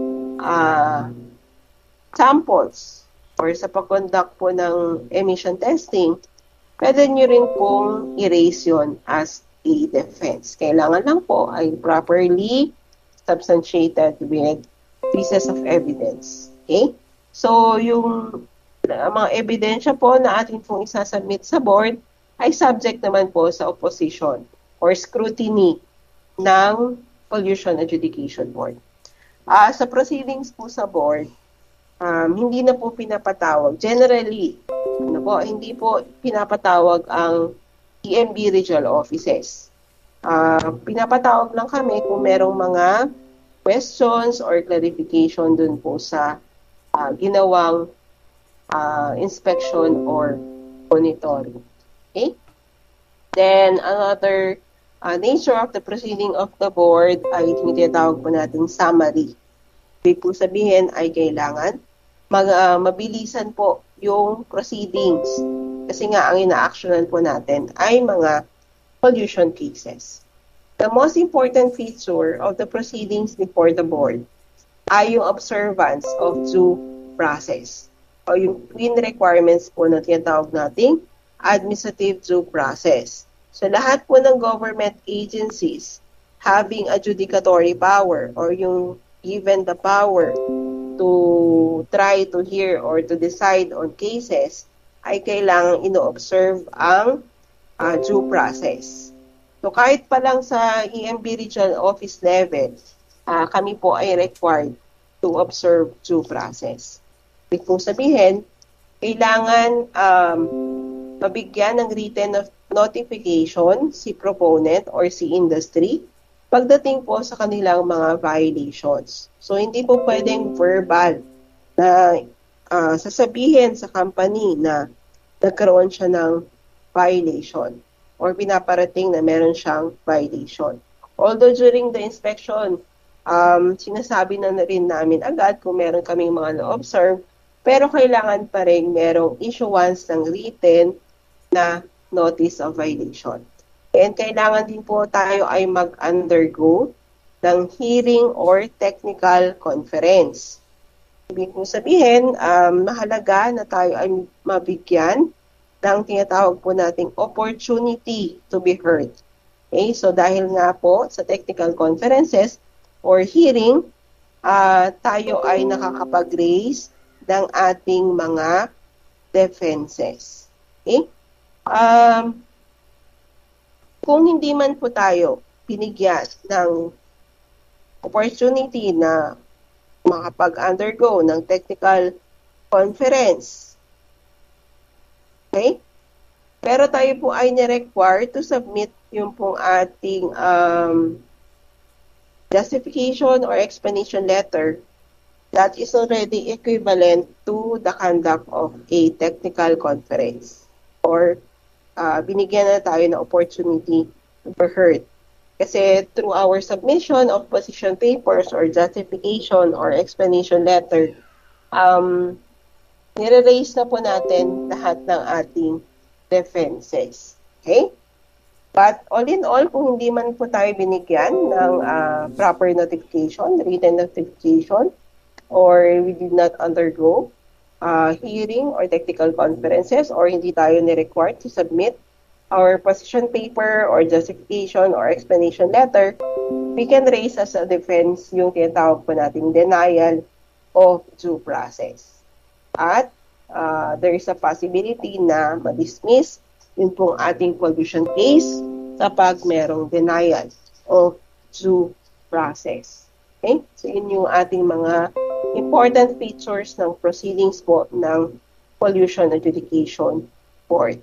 samples or sa pag-conduct po ng emission testing, pwede nyo rin pong erase yun as a defense. Kailangan lang po ay properly substantiated with pieces of evidence. Okay? So, yung mga ebidensya po na ating pong isasubmit sa board ay subject naman po sa opposition or scrutiny ng Pollution Adjudication Board. Sa proceedings po sa board, hindi na po pinapatawag. Generally, hindi po pinapatawag ang EMB regional offices. Pinapatawag lang kami kung merong mga questions or clarification dun po sa ginawang inspection or monitoring. Okay? Then, another nature of the proceeding of the board ay tinatawag po natin summary. Ibig po sabihin ay kailangan mabilisan po yung proceedings. Kasi nga, ang ina-actionan po natin ay mga pollution cases. The most important feature of the proceedings before the board ay yung observance of due process o yung twin requirements po na tinatawag nating administrative due process. So, lahat po ng government agencies having adjudicatory power or yung given the power to try to hear or to decide on cases ay kailangang ino-observe ang due process. So, kahit pa lang sa EMB Regional Office level, kami po ay required to observe due process. Ibig pong sabihin, kailangan mabigyan ng written notification si proponent or si industry pagdating po sa kanilang mga violations. So, hindi po pwedeng verbal na sasabihin sa company na nagkaroon siya ng violation or pinaparating na meron siyang violation. Although during the inspection, sinasabi na rin namin agad kung meron kaming mga na-observe, pero kailangan pa rin merong issuance ng written na notice of violation. And kailangan din po tayo ay mag-undergo ng hearing or technical conference. Ibig po sabihin, mahalaga na tayo ay mabigyan ng tinatawag po nating opportunity to be heard. Okay? So dahil nga po sa technical conferences or hearing, tayo ay nakakapag-raise ng ating mga defenses. Okay? Kung hindi man po tayo binigyan ng opportunity na makapag-undergo ng technical conference, okay? Pero tayo po ay na-require to submit yung pong ating justification or explanation letter that is already equivalent to the conduct of a technical conference or binigyan na tayo ng opportunity to be heard Kasi through our submission of position papers or justification or explanation letter, nire-raise na po natin lahat ng ating defenses. Okay? But all in all, kung hindi man po tayo binigyan ng proper notification, written notification, or we did not undergo hearing or technical conferences, or hindi tayo ni-required to submit our position paper or justification or explanation letter, we can raise as a defense yung tinatawag po nating denial of due process. At there is a possibility na ma-dismiss yun pong ating pollution case kapag merong denial of due process. Okay? So, yun yung ating mga important features ng proceedings po ng Pollution Adjudication Board.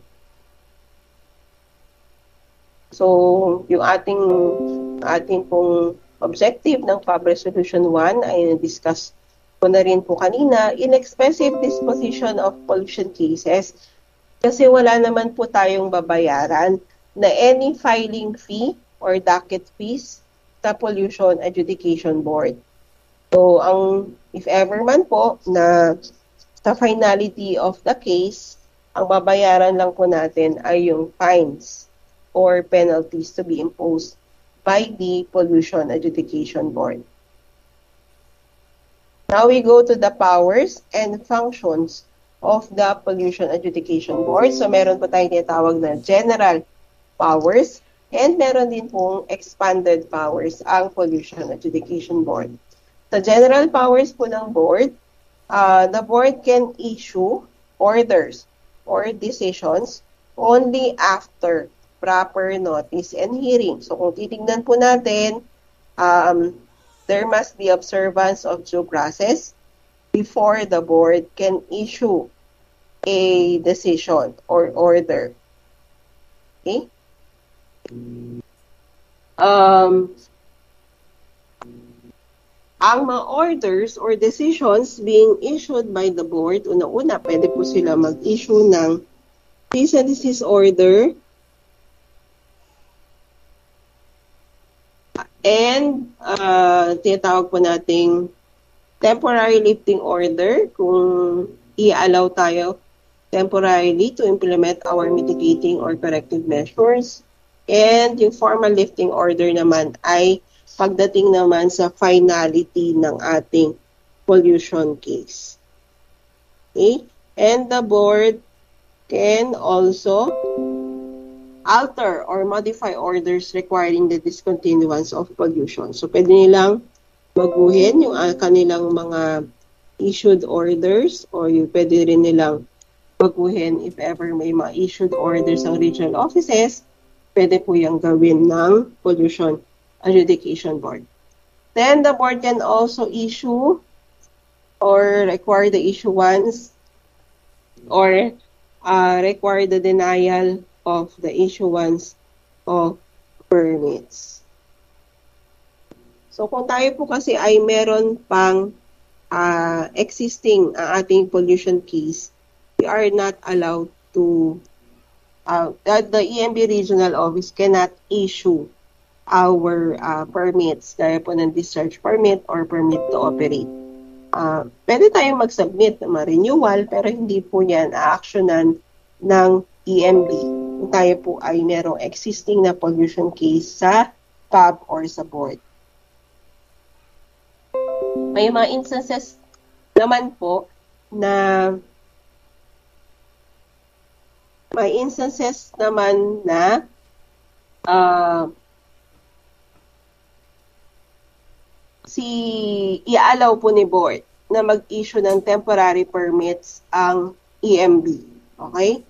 So, yung ating pong objective ng FAB Resolution 1 ay discuss ko na rin po kanina, inexpensive disposition of pollution cases. Kasi wala naman po tayong babayaran na any filing fee or docket fees sa Pollution Adjudication Board. So, if ever man po na sa finality of the case, ang babayaran lang po natin ay yung fines or penalties to be imposed by the Pollution Adjudication Board. Now we go to the powers and functions of the Pollution Adjudication Board. So, meron po tayong tinatawag na general powers and meron din pong expanded powers ang Pollution Adjudication Board. Sa general powers po ng board, the board can issue orders or decisions only after proper notice and hearing. So, kung titignan po natin, there must be observance of due process before the board can issue a decision or order. Okay? Ang mga orders or decisions being issued by the board, una-una, pwede po sila mag-issue ng cease and desist order and tinatawag po nating temporary lifting order kung i-allow tayo temporarily to implement our mitigating or corrective measures. And yung formal lifting order naman ay pagdating naman sa finality ng ating pollution case. Okay? And the board can also alter or modify orders requiring the discontinuance of pollution. So, pwede nilang baguhin yung kanilang mga issued orders or yung pwede rin nilang baguhin if ever may mga issued orders ang regional offices, pwede po yung gawin ng Pollution Adjudication Board. Then, the board can also issue or require the issuance or require the denial of the issuance of permits. So, kung tayo po kasi ay meron pang existing ating pollution case, we are not allowed to, the EMB Regional Office cannot issue our permits, gaya po ng discharge permit or permit to operate. Pwede tayong mag-submit ng mga renewal, pero hindi po yan a-actionan ng EMB kung tayo po ay merong existing na pollution case sa FAB or sa board. May mga instances naman po na i-allow po ni board na mag-issue ng temporary permits ang EMB. Okay?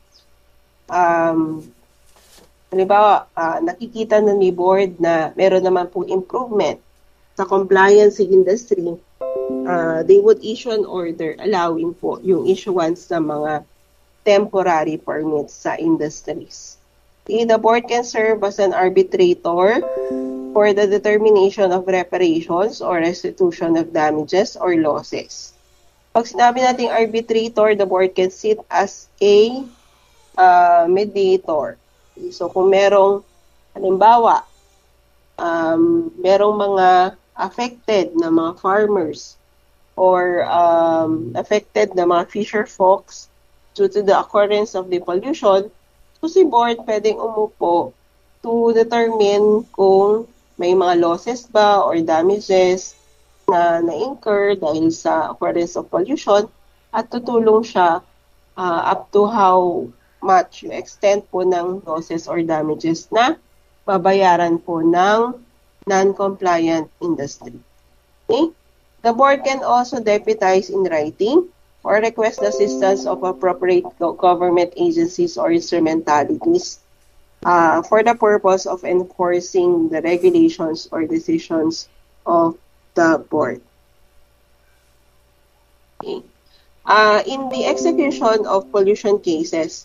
Halimbawa, nakikita na ni board na meron naman pong improvement sa compliance industry, they would issue an order allowing po yung issuance ng mga temporary permits sa industries. The board can serve as an arbitrator for the determination of reparations or restitution of damages or losses. Pag sinabi nating arbitrator, the board can sit as a mediator. So kung merong, halimbawa, merong mga affected na mga farmers or affected na mga fisher folks due to the occurrence of the pollution, so si board pwedeng umupo to determine kung may mga losses ba or damages na na-incur dahil sa occurrence of pollution at tutulong siya up to how much yung extent po ng losses or damages na babayaran po ng non-compliant industry. Okay? The board can also deputize in writing or request the assistance of appropriate government agencies or instrumentalities for the purpose of enforcing the regulations or decisions of the board. Okay. In the execution of pollution cases,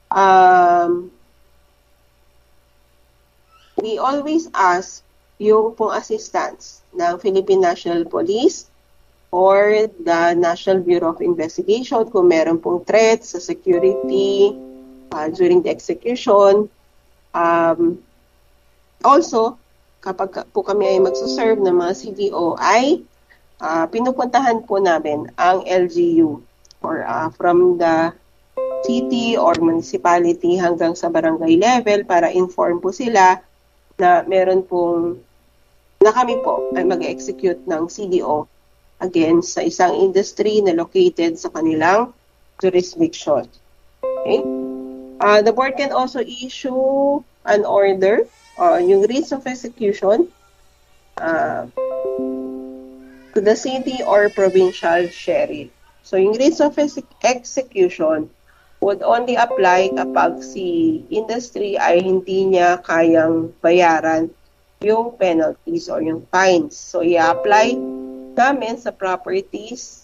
we always ask yung pong assistance ng Philippine National Police or the National Bureau of Investigation kung meron pong threats sa security during the execution. Also, kapag po kami ay magsuserve ng mga CVO, pinupuntahan po namin ang LGU or from the city or municipality hanggang sa barangay level para inform po sila na meron pong na kami po ay mag-execute ng CDO against sa isang industry na located sa kanilang jurisdiction. Okay? The board can also issue an order yung writs of execution to the city or provincial sheriff. So yung writs of execution would only apply kapag si industry ay hindi niya kayang bayaran yung penalties or yung fines. So i-apply namin sa properties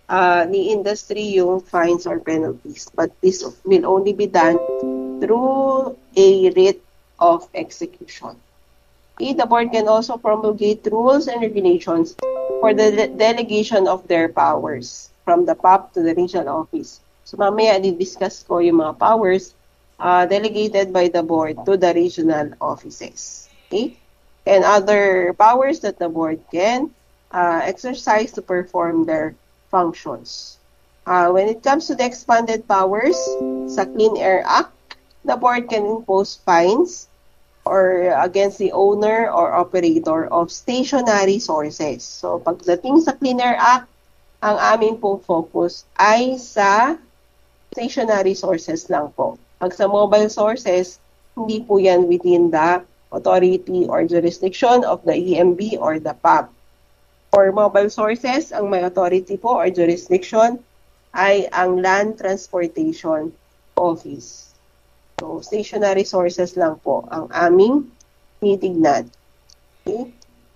ni industry yung fines or penalties. But this will only be done through a writ of execution. The board can also promulgate rules and regulations for the delegation of their powers from the POP to the regional office. So mamaya di-discuss ko yung mga powers delegated by the board to the regional offices. Okay? And other powers that the board can exercise to perform their functions. When it comes to the expanded powers sa Clean Air Act, the board can impose fines or against the owner or operator of stationary sources. So pagdating sa Clean Air Act, ang aming pong focus ay sa stationary sources lang po. Pag sa mobile sources, hindi po yan within the authority or jurisdiction of the EMB or the PAB. For mobile sources, ang may authority po or jurisdiction ay ang Land Transportation Office. So, stationary sources lang po ang aming titignan. Okay?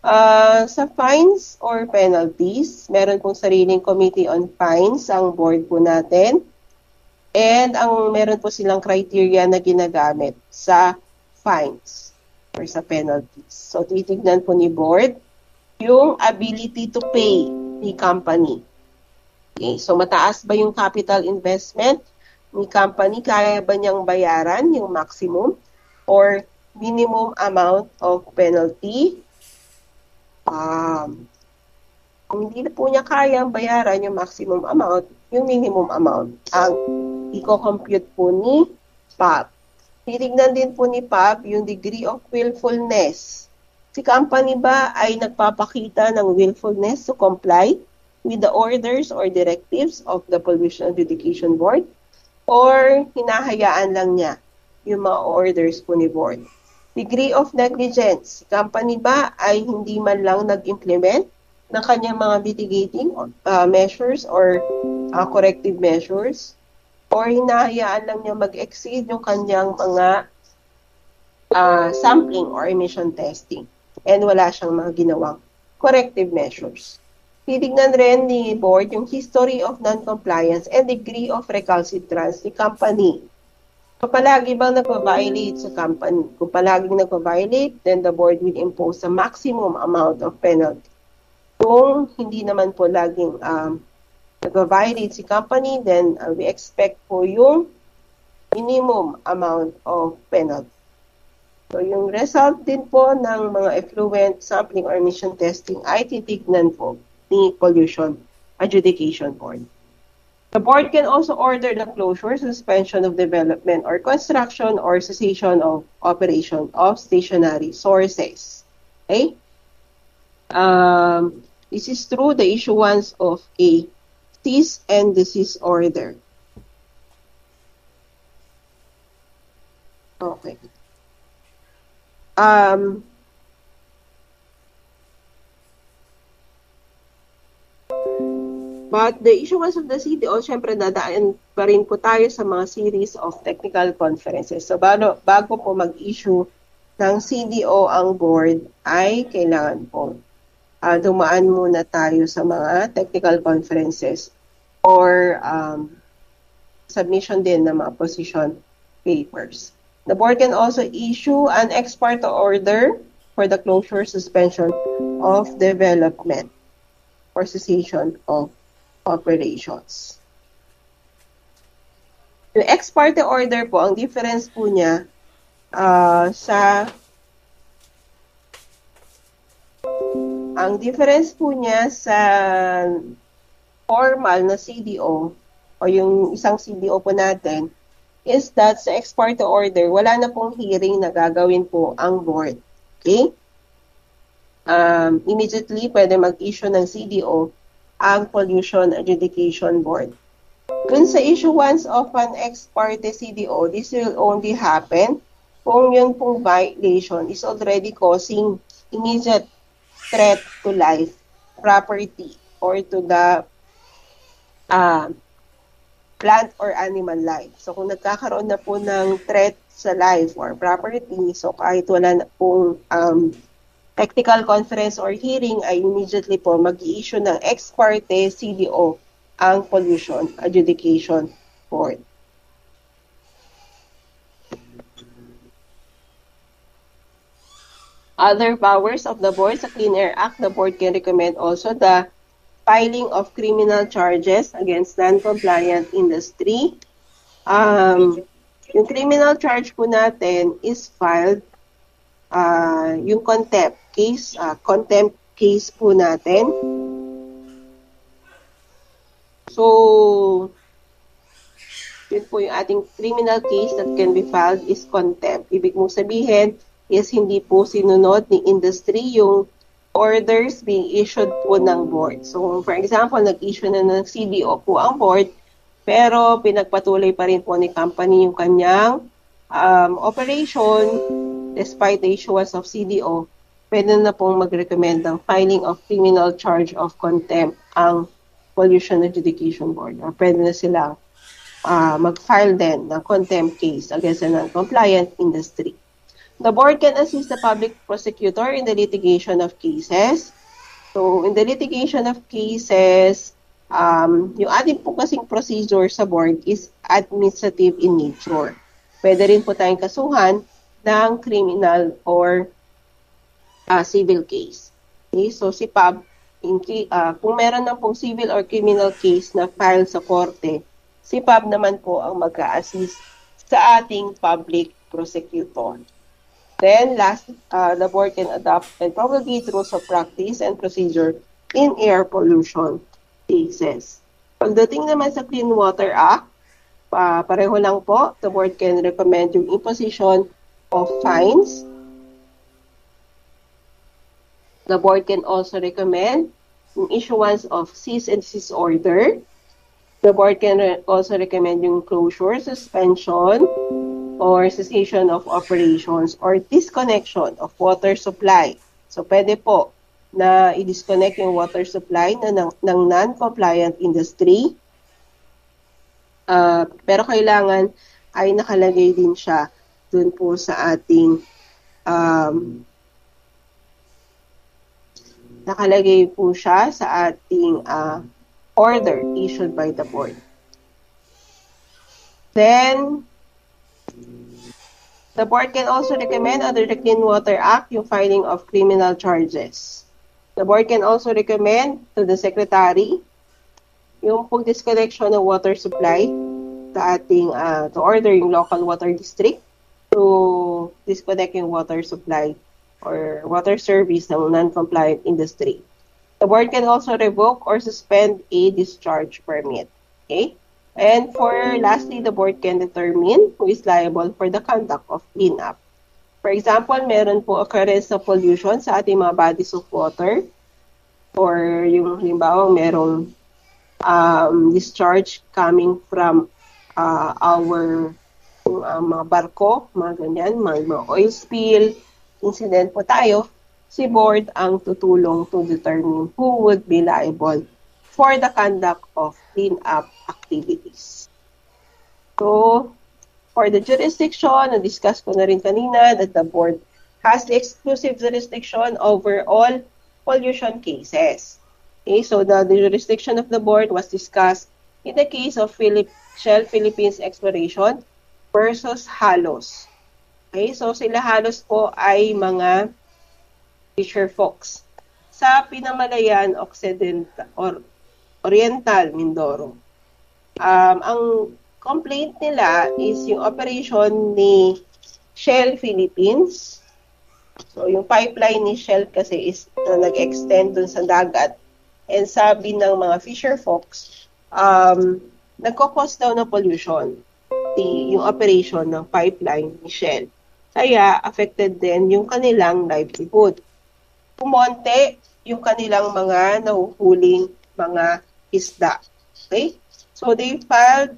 Sa fines or penalties, meron pong sariling committee on fines ang board po natin. And meron po silang criteria na ginagamit sa fines or sa penalties. So, titignan po ni board yung ability to pay ni company. Okay, so mataas ba yung capital investment ni company? Kaya ba niyang bayaran yung maximum or minimum amount of penalty? Kung hindi na po niya kayang bayaran yung maximum amount, yung minimum amount, ang i-compute po ni PAB. Titignan din po ni PAB yung degree of willfulness. Si company ba ay nagpapakita ng willfulness to comply with the orders or directives of the Pollution Adjudication Board? Or hinahayaan lang niya yung mga orders po ni board? Degree of negligence. Si company ba ay hindi man lang nag-implement ng kanyang mga mitigating measures or corrective measures? Or hinahayaan lang niya mag-exceed yung kanyang mga sampling or emission testing and wala siyang mga ginawang corrective measures. Titignan rin ni board yung history of non-compliance and degree of recalcitrance ni company. Kung palagi bang nagpa-violate sa company, kung palaging nagpa-violate, then the board will impose a maximum amount of penalty. Kung hindi naman po laging nagpa-violate si company, then we expect po yung minimum amount of penalty. So, yung result din po ng mga effluent sampling or emission testing ay titignan po ni Pollution Adjudication Board. The board can also order the closure, suspension of development or construction or cessation of operation of stationary sources. Okay? This is through the issuance of a cease and desist order. Okay. But the issuance of the CDO, syempre dadaan pa rin po tayo sa mga series of technical conferences. So bago po mag-issue ng CDO ang board, ay kailangan po dumaan muna tayo sa mga technical conferences or submission din ng mga position papers. The board can also issue an ex parte order for the closure, suspension of development or cessation of operations. Yung ex parte order po, ang difference po niya sa formal na CDO o yung isang CDO po natin is that sa ex parte order, wala na pong hearing na gagawin po ang board. Okay? Immediately, pwede mag-issue ng CDO ang Pollution Adjudication Board. Dun sa issuance of an ex parte CDO, this will only happen kung yung pong violation is already causing immediate threat to life, property, or to the plant or animal life. So, kung nagkakaroon na po ng threat sa life or property, so kahit wala na pong technical conference or hearing, ay immediately po mag-i-issue ng ex parte CDO ang Pollution Adjudication Board. Other powers of the board sa Clean Air Act, the board can recommend also the filing of criminal charges against non-compliant industry. Yung criminal charge po natin is filed yung contempt case po natin. So, yun po yung ating criminal case that can be filed is contempt. Ibig mong sabihin is hindi po sinunod ni industry yung orders being issued po ng board. So, for example, nag-issue na ng CDO po ang board, pero pinagpatuloy pa rin po ni company yung kanyang operation despite the issuance of CDO, pwede na pong mag-recommend ng filing of criminal charge of contempt ang Pollution Adjudication Board. Or pwede na silang mag-file din ng contempt case against a non-compliant industry. The board can assist the public prosecutor in the litigation of cases. So, in the litigation of cases, yung ating po kasing procedure sa board is administrative in nature. Pwede rin po tayong kasuhan ng criminal or civil case. Okay? So, si PAB, kung meron na pong civil or criminal case na file sa korte, si PAB naman po ang mag-a-assist sa ating public prosecutor. Then, last, the board can adopt and promulgate rules of practice and procedure in air pollution cases. Pagdating naman sa Clean Water Act, pareho lang po, the board can recommend yung imposition of fines. The board can also recommend yung issuance of cease and desist order. The board can also recommend yung closure, suspension, or cessation of operations or disconnection of water supply. So, pwede po na i-disconnect yung water supply ng non-compliant industry. Pero kailangan ay nakalagay din siya dun po sa ating order issued by the board. Then, the board can also recommend under the Clean Water Act yung filing of criminal charges. The board can also recommend to the Secretary yung pag-disconnection ng water supply sa ating to order yung local water district to to disconnect yung water supply or water service ng non-compliant industry. The board can also revoke or suspend a discharge permit. Okay? And lastly, the board can determine who is liable for the conduct of cleanup. For example, meron po occurrence of pollution sa ating mga bodies of water, or yung halimbawa merong discharge coming from our mga barko, mga ganyan, mga oil spill, incident po tayo, si board ang tutulong to determine who would be liable for the conduct of cleanup activities. So, for the jurisdiction, na-discuss ko na rin kanina that the board has the exclusive jurisdiction over all pollution cases. Okay, so the jurisdiction of the board was discussed in the case of Shell Philippines Exploration versus Halos. Okay, so sila Halos po ay mga fisher folks sa Pinamalayan Occidental or Oriental Mindoro. Ang complaint nila is yung operation ni Shell Philippines. So yung pipeline ni Shell kasi is nag-extend dun sa dagat. And sabi ng mga fisher folks, nagkakos daw ng pollution yung operation ng pipeline ni Shell. Kaya affected din yung kanilang livelihood. Pumonte yung kanilang mga nahuhuling mga isda. Okay? So they filed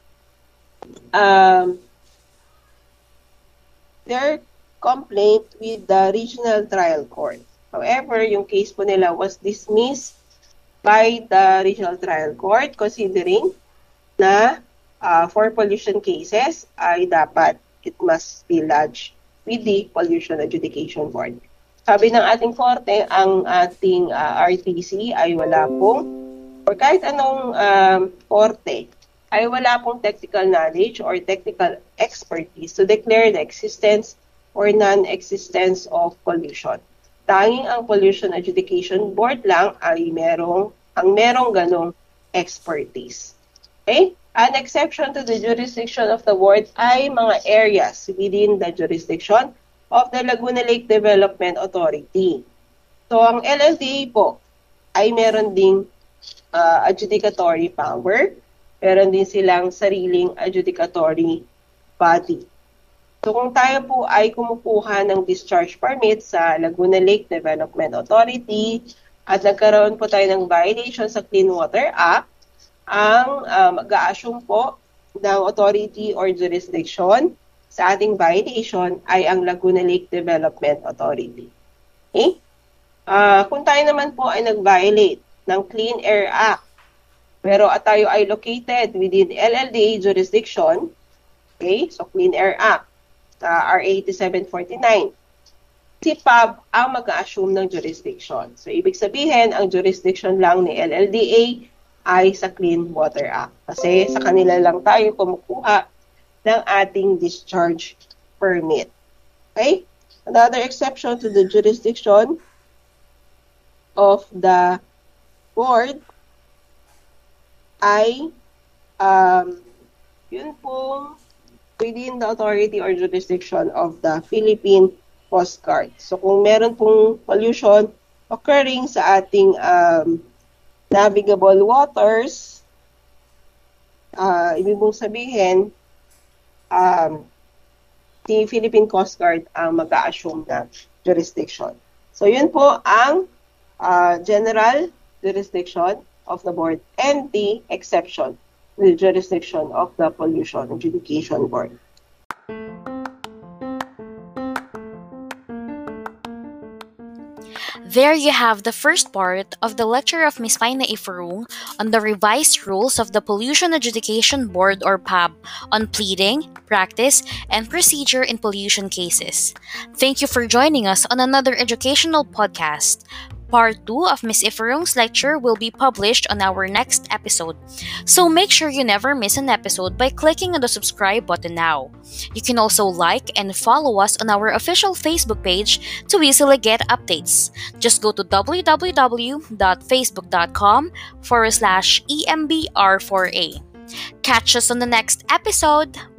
their complaint with the regional trial court. However, yung case po nila was dismissed by the regional trial court considering na for pollution cases ay dapat it must be lodged with the Pollution Adjudication Board. Sabi ng ating korte, ang ating RTC ay wala pong, or kahit anong korte, ay wala pong technical knowledge or technical expertise to declare the existence or non-existence of pollution. Tanging ang Pollution Adjudication Board lang ay merong ganong expertise. Okay? An exception to the jurisdiction of the board ay mga areas within the jurisdiction of the Laguna Lake Development Authority. So, ang LLDA po ay meron ding adjudicatory power. Meron din silang sariling adjudicatory body. So, kung tayo po ay kumukuha ng discharge permit sa Laguna Lake Development Authority at nagkaroon po tayo ng violation sa Clean Water Act, ang mag-a-assume po ng authority or jurisdiction sa ating violation ay ang Laguna Lake Development Authority. Okay? Kung tayo naman po ay nag-violate ng Clean Air Act, pero tayo ay located within LLDA jurisdiction, okay? So Clean Air Act, RA 8749, si PAB ang mag-a-assume ng jurisdiction. So ibig sabihin, ang jurisdiction lang ni LLDA ay sa Clean Water Act. Kasi sa kanila lang tayo kumukuha ng ating discharge permit. Okay? Another exception to the jurisdiction of the board ay yun pong within the authority or jurisdiction of the Philippine Coast Guard. So kung meron pong pollution occurring sa ating navigable waters, ibig mong sabihin, si Philippine Coast Guard ang mag-a-assume na jurisdiction. So, yun po ang general jurisdiction of the board and the exception to the jurisdiction of the Pollution Adjudication Board. There you have the first part of the lecture of Ms. Faina Ifarung on the revised rules of the Pollution Adjudication Board or PAB on pleading, practice, and procedure in pollution cases. Thank you for joining us on another educational podcast. Part 2 of Ms. Ifarung's lecture will be published on our next episode, so make sure you never miss an episode by clicking on the subscribe button now. You can also like and follow us on our official Facebook page to easily get updates. Just go to www.facebook.com/EMBR4A. Catch us on the next episode!